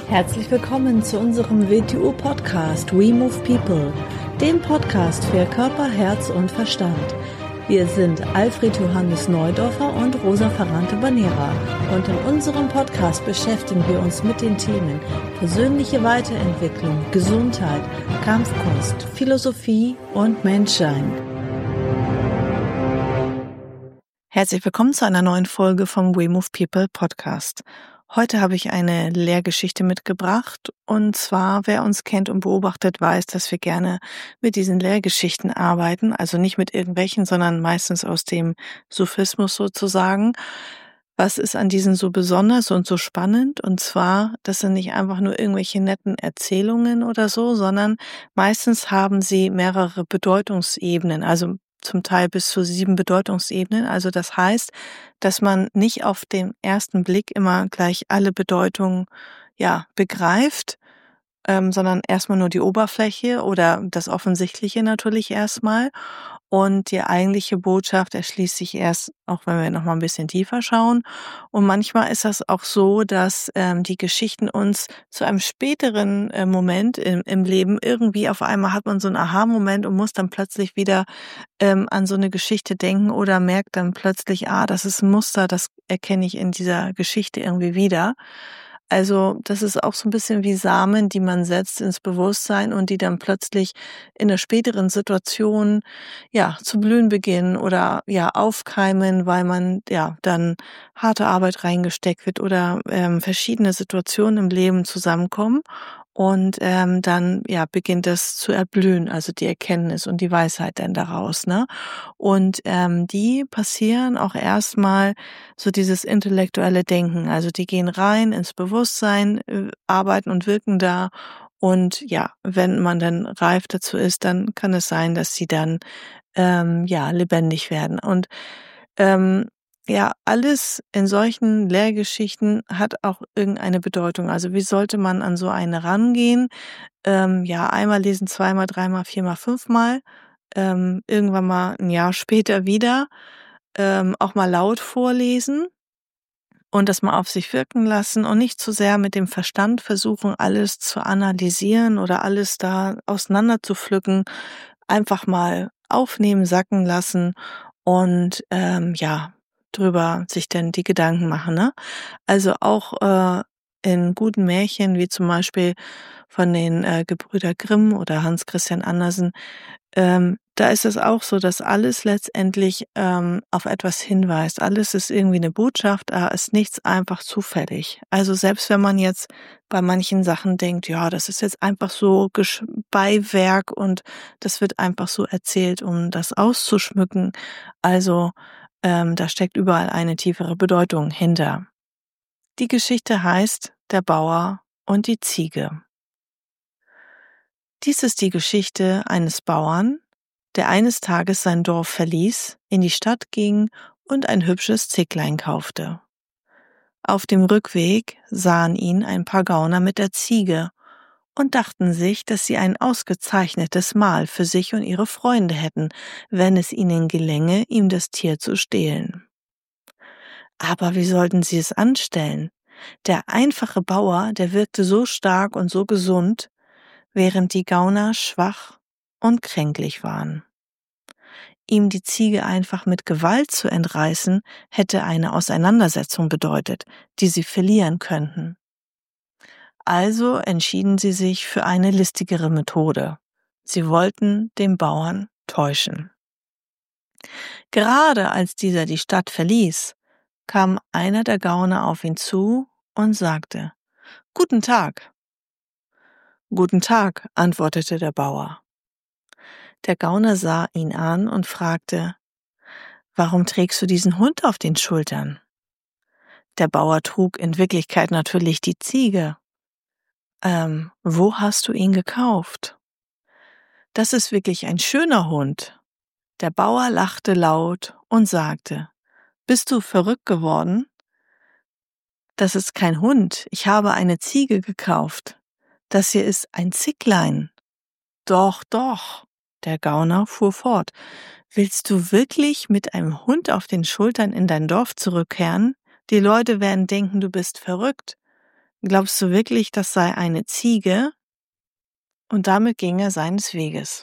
Herzlich willkommen zu unserem WTU-Podcast We Move People, dem Podcast für Körper, Herz und Verstand. Wir sind Alfred Johannes Neudorfer und Rosa Ferrante-Banera und in unserem Podcast beschäftigen wir uns mit den Themen persönliche Weiterentwicklung, Gesundheit, Kampfkunst, Philosophie und Menschsein. Herzlich willkommen zu einer neuen Folge vom We Move People Podcast. Heute habe ich eine Lehrgeschichte mitgebracht und zwar, wer uns kennt und beobachtet, weiß, dass wir gerne mit diesen Lehrgeschichten arbeiten, also nicht mit irgendwelchen, sondern meistens aus dem Sufismus sozusagen. Was ist an diesen so besonders und so spannend? Und zwar, das sind nicht einfach nur irgendwelche netten Erzählungen oder so, sondern meistens haben sie mehrere Bedeutungsebenen, also zum Teil bis zu 7 Bedeutungsebenen. Also das heißt, dass man nicht auf den ersten Blick immer gleich alle Bedeutungen begreift, sondern erstmal nur die Oberfläche oder das Offensichtliche natürlich erstmal. Und die eigentliche Botschaft erschließt sich erst, auch wenn wir nochmal ein bisschen tiefer schauen. Und manchmal ist das auch so, dass die Geschichten uns zu einem späteren Moment im Leben irgendwie auf einmal hat man so einen Aha-Moment und muss dann plötzlich wieder an so eine Geschichte denken oder merkt dann plötzlich, das ist ein Muster, das erkenne ich in dieser Geschichte irgendwie wieder. Also das ist auch so ein bisschen wie Samen, die man setzt ins Bewusstsein und die dann plötzlich in einer späteren Situation zu blühen beginnen oder aufkeimen, weil man dann harte Arbeit reingesteckt wird oder verschiedene Situationen im Leben zusammenkommen und dann beginnt das zu erblühen, also die Erkenntnis und die Weisheit dann daraus, ne? Und die passieren auch erstmal so dieses intellektuelle Denken, also die gehen rein ins Bewusstsein, arbeiten und wirken da und wenn man dann reif dazu ist, dann kann es sein, dass sie dann lebendig werden. Und alles in solchen Lehrgeschichten hat auch irgendeine Bedeutung. Also wie sollte man an so eine rangehen? Einmal lesen, zweimal, dreimal, viermal, fünfmal, irgendwann mal ein Jahr später wieder, auch mal laut vorlesen und das mal auf sich wirken lassen und nicht zu sehr mit dem Verstand versuchen, alles zu analysieren oder alles da auseinander zu pflücken. Einfach mal aufnehmen, sacken lassen und drüber sich dann die Gedanken machen, ne? Also auch in guten Märchen, wie zum Beispiel von den Gebrüder Grimm oder Hans Christian Andersen, da ist es auch so, dass alles letztendlich auf etwas hinweist. Alles ist irgendwie eine Botschaft, da ist nichts einfach zufällig. Also selbst wenn man jetzt bei manchen Sachen denkt, das ist jetzt einfach so Beiwerk und das wird einfach so erzählt, um das auszuschmücken. Also da steckt überall eine tiefere Bedeutung hinter. Die Geschichte heißt Der Bauer und die Ziege. Dies ist die Geschichte eines Bauern, der eines Tages sein Dorf verließ, in die Stadt ging und ein hübsches Zicklein kaufte. Auf dem Rückweg sahen ihn ein paar Gauner mit der Ziege und dachten sich, dass sie ein ausgezeichnetes Mahl für sich und ihre Freunde hätten, wenn es ihnen gelänge, ihm das Tier zu stehlen. Aber wie sollten sie es anstellen? Der einfache Bauer, der wirkte so stark und so gesund, während die Gauner schwach und kränklich waren. Ihm die Ziege einfach mit Gewalt zu entreißen, hätte eine Auseinandersetzung bedeutet, die sie verlieren könnten. Also entschieden sie sich für eine listigere Methode. Sie wollten den Bauern täuschen. Gerade als dieser die Stadt verließ, kam einer der Gauner auf ihn zu und sagte: »Guten Tag.« »Guten Tag«, antwortete der Bauer. Der Gauner sah ihn an und fragte: »Warum trägst du diesen Hund auf den Schultern?« Der Bauer trug in Wirklichkeit natürlich die Ziege. »Wo hast du ihn gekauft?« »Das ist wirklich ein schöner Hund.« Der Bauer lachte laut und sagte: »Bist du verrückt geworden? Das ist kein Hund, ich habe eine Ziege gekauft. Das hier ist ein Zicklein.« »Doch, doch«, der Gauner fuhr fort. »Willst du wirklich mit einem Hund auf den Schultern in dein Dorf zurückkehren? Die Leute werden denken, du bist verrückt. Glaubst du wirklich, das sei eine Ziege?“ Und damit ging er seines Weges.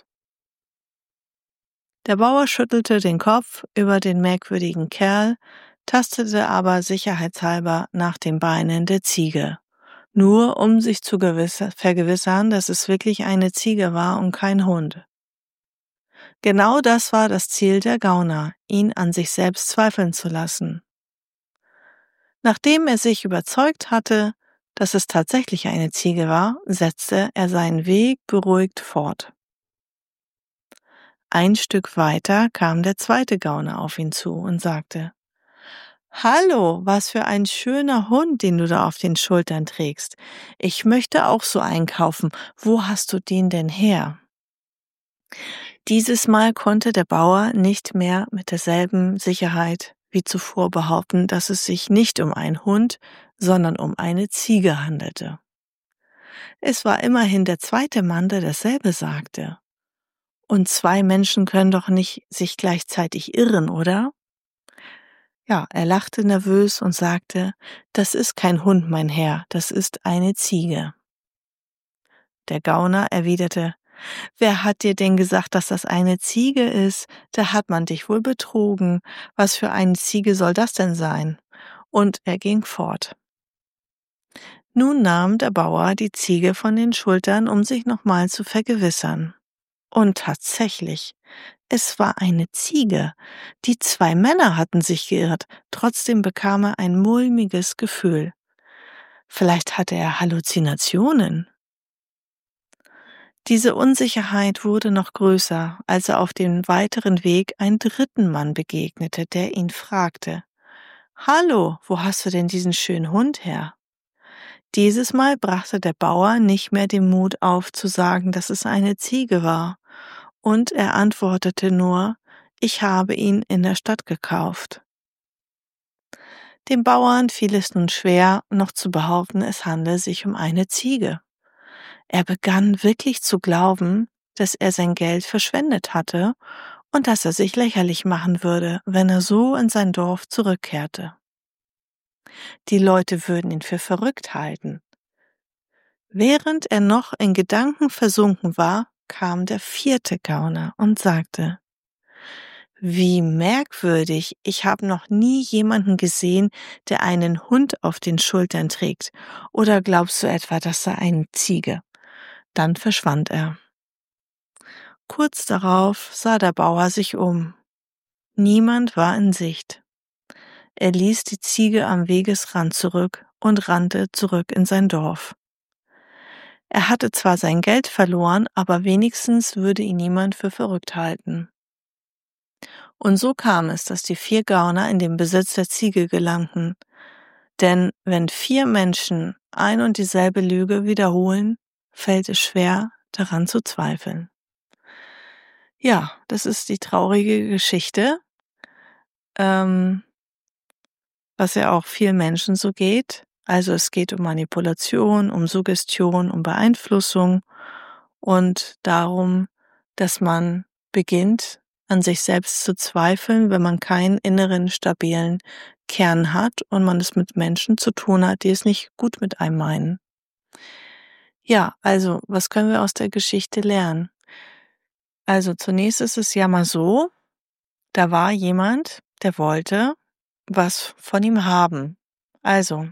Der Bauer schüttelte den Kopf über den merkwürdigen Kerl, tastete aber sicherheitshalber nach den Beinen der Ziege, nur um sich zu vergewissern, dass es wirklich eine Ziege war und kein Hund. Genau das war das Ziel der Gauner, ihn an sich selbst zweifeln zu lassen. Nachdem er sich überzeugt hatte, dass es tatsächlich eine Ziege war, setzte er seinen Weg beruhigt fort. Ein Stück weiter kam der zweite Gauner auf ihn zu und sagte: »Hallo, was für ein schöner Hund, den du da auf den Schultern trägst. Ich möchte auch so einkaufen. Wo hast du den denn her?« Dieses Mal konnte der Bauer nicht mehr mit derselben Sicherheit wie zuvor behaupten, dass es sich nicht um einen Hund, sondern um eine Ziege handelte. Es war immerhin der zweite Mann, der dasselbe sagte. Und zwei Menschen können doch nicht sich gleichzeitig irren, oder? Ja, er lachte nervös und sagte: »Das ist kein Hund, mein Herr, das ist eine Ziege.« Der Gauner erwiderte: »Wer hat dir denn gesagt, dass das eine Ziege ist? Da hat man dich wohl betrogen. Was für eine Ziege soll das denn sein?« Und er ging fort. Nun nahm der Bauer die Ziege von den Schultern, um sich nochmal zu vergewissern. Und tatsächlich, es war eine Ziege. Die zwei Männer hatten sich geirrt, trotzdem bekam er ein mulmiges Gefühl. Vielleicht hatte er Halluzinationen. Diese Unsicherheit wurde noch größer, als er auf dem weiteren Weg einen dritten Mann begegnete, der ihn fragte: »Hallo, wo hast du denn diesen schönen Hund her?« Dieses Mal brachte der Bauer nicht mehr den Mut auf, zu sagen, dass es eine Ziege war, und er antwortete nur: »Ich habe ihn in der Stadt gekauft.« Dem Bauern fiel es nun schwer, noch zu behaupten, es handle sich um eine Ziege. Er begann wirklich zu glauben, dass er sein Geld verschwendet hatte und dass er sich lächerlich machen würde, wenn er so in sein Dorf zurückkehrte. Die Leute würden ihn für verrückt halten. Während er noch in Gedanken versunken war, kam der vierte Gauner und sagte: »Wie merkwürdig, ich habe noch nie jemanden gesehen, der einen Hund auf den Schultern trägt. Oder glaubst du etwa, das sei eine Ziege?« Dann verschwand er. Kurz darauf sah der Bauer sich um. Niemand war in Sicht. Er ließ die Ziege am Wegesrand zurück und rannte zurück in sein Dorf. Er hatte zwar sein Geld verloren, aber wenigstens würde ihn niemand für verrückt halten. Und so kam es, dass die 4 Gauner in den Besitz der Ziege gelangten. Denn wenn 4 Menschen ein und dieselbe Lüge wiederholen, fällt es schwer, daran zu zweifeln. Ja, das ist die traurige Geschichte, was ja auch vielen Menschen so geht. Also es geht um Manipulation, um Suggestion, um Beeinflussung und darum, dass man beginnt, an sich selbst zu zweifeln, wenn man keinen inneren, stabilen Kern hat und man es mit Menschen zu tun hat, die es nicht gut mit einem meinen. Ja, also, was können wir aus der Geschichte lernen? Also zunächst ist es ja mal so, da war jemand, der wollte was von ihm haben. Also,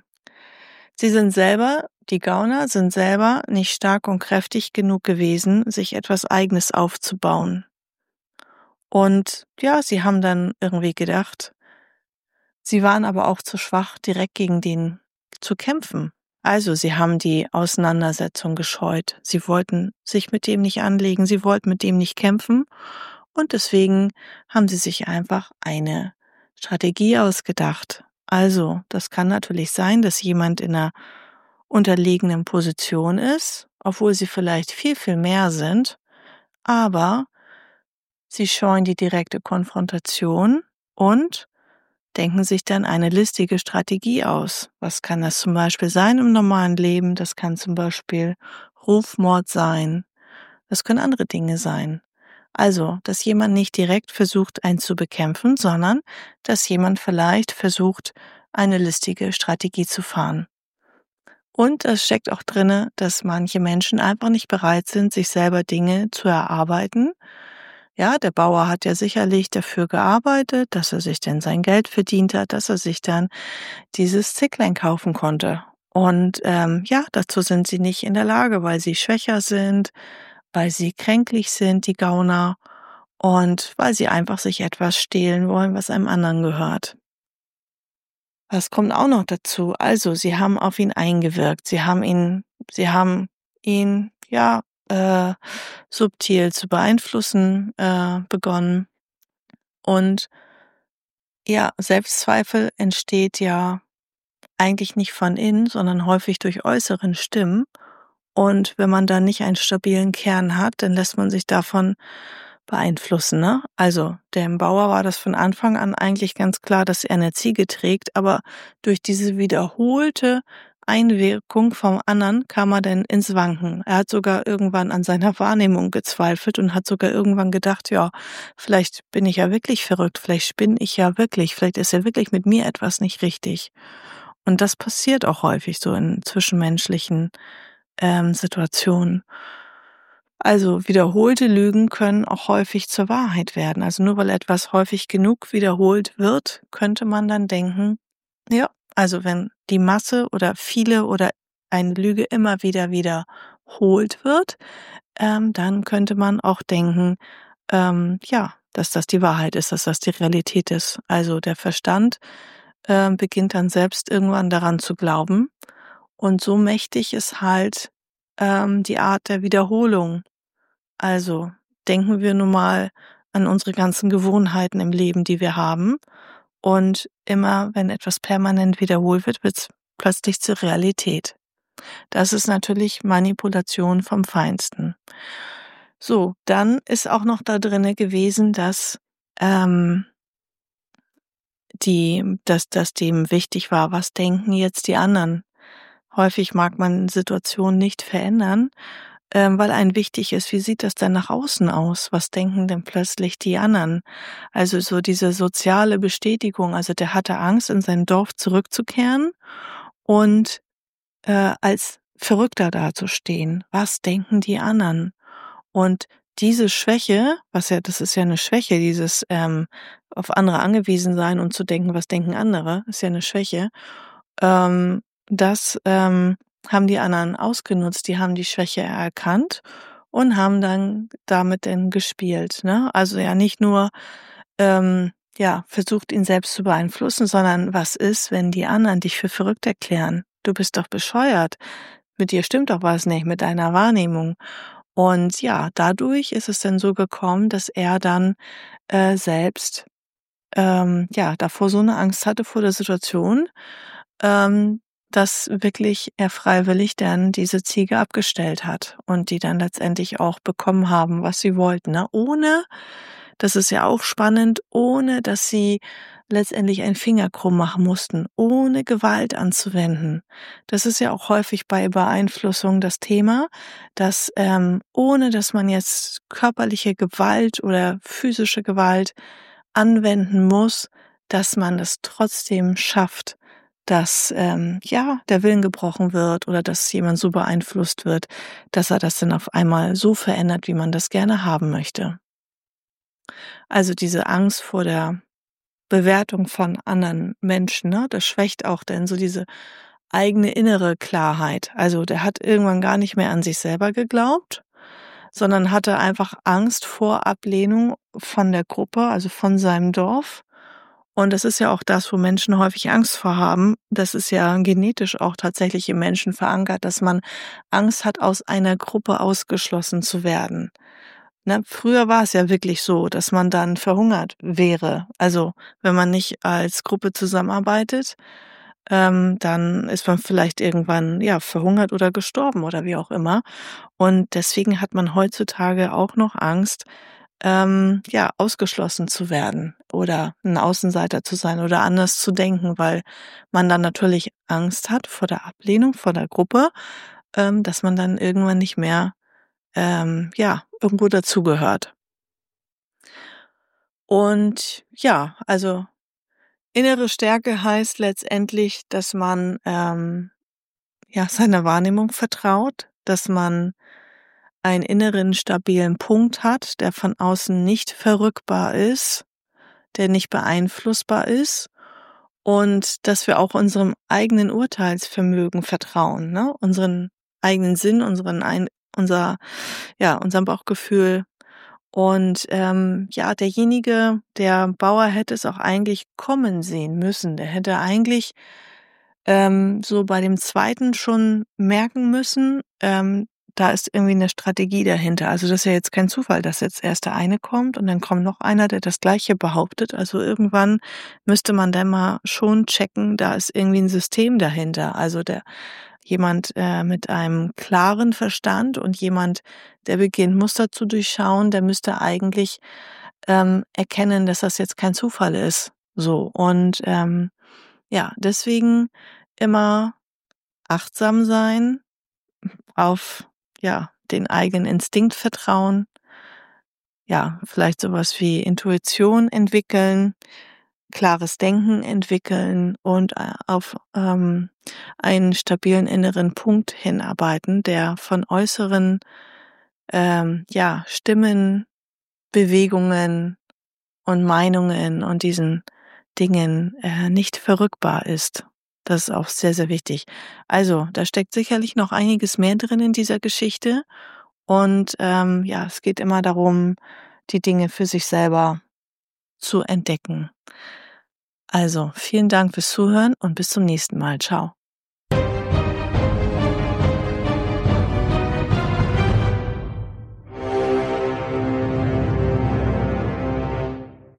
die Gauner sind selber nicht stark und kräftig genug gewesen, sich etwas Eigenes aufzubauen. Und ja, sie haben dann irgendwie gedacht, sie waren aber auch zu schwach, direkt gegen den zu kämpfen. Also, sie haben die Auseinandersetzung gescheut. Sie wollten sich mit dem nicht anlegen, sie wollten mit dem nicht kämpfen. Und deswegen haben sie sich einfach eine Strategie ausgedacht. Also, das kann natürlich sein, dass jemand in einer unterlegenen Position ist, obwohl sie vielleicht viel, viel mehr sind, aber sie scheuen die direkte Konfrontation und denken sich dann eine listige Strategie aus. Was kann das zum Beispiel sein im normalen Leben? Das kann zum Beispiel Rufmord sein. Das können andere Dinge sein. Also, dass jemand nicht direkt versucht, einen zu bekämpfen, sondern dass jemand vielleicht versucht, eine listige Strategie zu fahren. Und es steckt auch drinne, dass manche Menschen einfach nicht bereit sind, sich selber Dinge zu erarbeiten. Ja, der Bauer hat ja sicherlich dafür gearbeitet, dass er sich denn sein Geld verdient hat, dass er sich dann dieses Zicklein kaufen konnte. Und ja, dazu sind sie nicht in der Lage, weil sie schwächer sind, weil sie kränklich sind, die Gauner, und weil sie einfach sich etwas stehlen wollen, was einem anderen gehört. Was kommt auch noch dazu? Also, sie haben auf ihn eingewirkt. Sie haben ihn, ja, subtil zu beeinflussen, begonnen. Und ja, Selbstzweifel entsteht ja eigentlich nicht von innen, sondern häufig durch äußeren Stimmen. Und wenn man dann nicht einen stabilen Kern hat, dann lässt man sich davon beeinflussen, ne? Also, dem Bauer war das von Anfang an eigentlich ganz klar, dass er eine Ziege trägt, aber durch diese wiederholte Einwirkung vom anderen kam er dann ins Wanken. Er hat sogar irgendwann an seiner Wahrnehmung gezweifelt und hat sogar irgendwann gedacht: „Ja, vielleicht bin ich ja wirklich verrückt, vielleicht spinne ich ja wirklich, vielleicht ist ja wirklich mit mir etwas nicht richtig.“ Und das passiert auch häufig so in zwischenmenschlichen, Situationen. Also, wiederholte Lügen können auch häufig zur Wahrheit werden. Also, nur weil etwas häufig genug wiederholt wird, könnte man dann denken, ja, also wenn die Masse oder viele oder eine Lüge immer wieder wiederholt wird, dann könnte man auch denken, ja, dass das die Wahrheit ist, dass das die Realität ist. Also, der Verstand, beginnt dann selbst irgendwann daran zu glauben, und so mächtig ist halt, die Art der Wiederholung. Also, denken wir nun mal an unsere ganzen Gewohnheiten im Leben, die wir haben. Und immer, wenn etwas permanent wiederholt wird, wird es plötzlich zur Realität. Das ist natürlich Manipulation vom Feinsten. So, dann ist auch noch da drinne gewesen, dass, ähm, dass dem wichtig war, was denken jetzt die anderen? Häufig mag man Situationen nicht verändern, weil einem wichtig ist, wie sieht das denn nach außen aus? Was denken denn plötzlich die anderen? Also so diese soziale Bestätigung. Also der hatte Angst, in sein Dorf zurückzukehren und als Verrückter dazustehen. Was denken die anderen? Und diese Schwäche, das ist ja eine Schwäche, dieses auf andere angewiesen sein und zu denken, was denken andere, ist ja eine Schwäche. Das haben die anderen ausgenutzt. Die haben die Schwäche erkannt und haben dann damit dann gespielt, ne? Also, ja nicht nur, ja, versucht, ihn selbst zu beeinflussen, sondern was ist, wenn die anderen dich für verrückt erklären? Du bist doch bescheuert. Mit dir stimmt doch was nicht, mit deiner Wahrnehmung. Und ja, dadurch ist es dann so gekommen, dass er dann, selbst, ja, davor so eine Angst hatte vor der Situation, dass wirklich er freiwillig dann diese Ziege abgestellt hat und die dann letztendlich auch bekommen haben, was sie wollten, ne? Ohne, das ist ja auch spannend, ohne dass sie letztendlich einen Finger krumm machen mussten, ohne Gewalt anzuwenden. Das ist ja auch häufig bei Beeinflussung das Thema, dass, ohne dass man jetzt körperliche Gewalt oder physische Gewalt anwenden muss, dass man es trotzdem schafft, dass, ja, der Willen gebrochen wird oder dass jemand so beeinflusst wird, dass er das dann auf einmal so verändert, wie man das gerne haben möchte. Also, diese Angst vor der Bewertung von anderen Menschen, ne, das schwächt auch dann so diese eigene innere Klarheit. Also, der hat irgendwann gar nicht mehr an sich selber geglaubt, sondern hatte einfach Angst vor Ablehnung von der Gruppe, also von seinem Dorf. Und das ist ja auch das, wo Menschen häufig Angst vor haben. Das ist ja genetisch auch tatsächlich im Menschen verankert, dass man Angst hat, aus einer Gruppe ausgeschlossen zu werden. Ne, früher war es ja wirklich so, dass man dann verhungert wäre. Also, wenn man nicht als Gruppe zusammenarbeitet, dann ist man vielleicht irgendwann, ja, verhungert oder gestorben oder wie auch immer. Und deswegen hat man heutzutage auch noch Angst, ja, ausgeschlossen zu werden oder ein Außenseiter zu sein oder anders zu denken, weil man dann natürlich Angst hat vor der Ablehnung, vor der Gruppe, dass man dann irgendwann nicht mehr, ja, irgendwo dazugehört. Und ja, also innere Stärke heißt letztendlich, dass man, seiner Wahrnehmung vertraut, dass man einen inneren stabilen Punkt hat, der von außen nicht verrückbar ist, der nicht beeinflussbar ist und dass wir auch unserem eigenen Urteilsvermögen vertrauen, ne? Unseren eigenen Sinn, unserem Bauchgefühl. Und der Bauer hätte es auch eigentlich kommen sehen müssen. Der hätte eigentlich so bei dem zweiten schon merken müssen, da ist irgendwie eine Strategie dahinter. Also, das ist ja jetzt kein Zufall, dass jetzt erst der eine kommt und dann kommt noch einer, der das Gleiche behauptet. Also, irgendwann müsste man dann mal schon checken, da ist irgendwie ein System dahinter. Also, jemand, mit einem klaren Verstand und jemand, der beginnt, Muster zu durchschauen, der müsste eigentlich, erkennen, dass das jetzt kein Zufall ist. So und, deswegen immer achtsam sein, auf, den eigenen Instinkt vertrauen, vielleicht sowas wie Intuition entwickeln, klares Denken entwickeln und, auf, einen stabilen inneren Punkt hinarbeiten, der von äußeren, Stimmen, Bewegungen und Meinungen und diesen Dingen, nicht verrückbar ist. Das ist auch sehr, sehr wichtig. Also, da steckt sicherlich noch einiges mehr drin in dieser Geschichte und, es geht immer darum, die Dinge für sich selber zu entdecken. Also, vielen Dank fürs Zuhören und bis zum nächsten Mal. Tschau.